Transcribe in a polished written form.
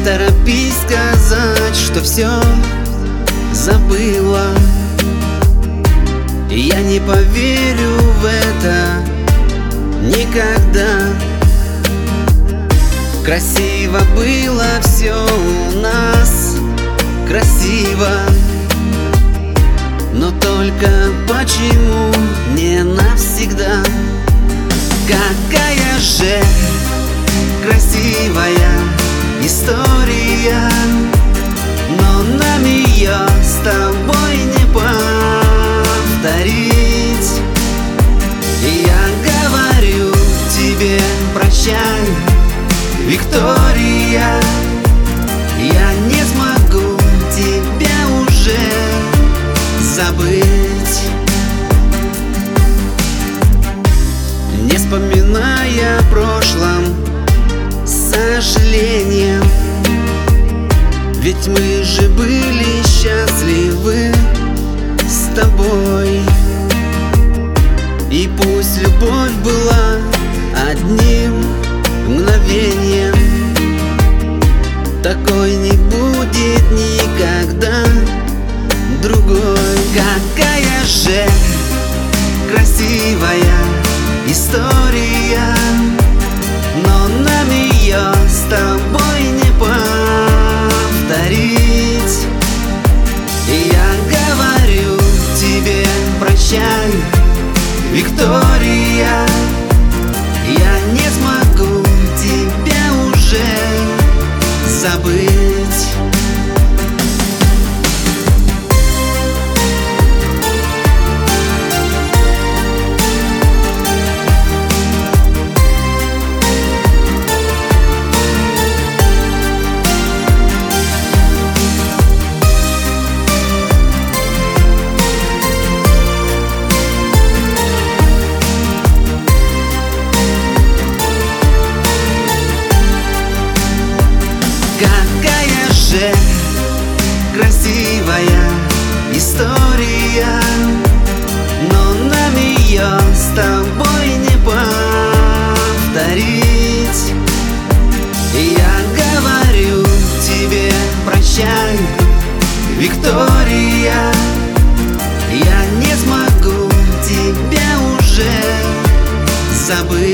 торопись сказать, что все забыла. Я не поверю в это никогда. Красиво было все у нас, красиво. Но только почему не навсегда? Какая же красивая история, но нам ее с тобой не повторить. Я говорю тебе прощай, Виктория. Я не смогу тебя уже забыть. Не вспоминая о прошлом с сожалением, ведь мы же были счастливы с тобой. И пусть любовь была одним мгновением, такой не будет никогда другой. Какая же красивая история, но нам ее с тобой не повторить. Я говорю тебе прощай, Виктория. Я не смогу тебя уже забыть. Какая же красивая история, но нам ее с тобой не повторить. Я говорю тебе прощай, Виктория. Я не смогу тебя уже забыть.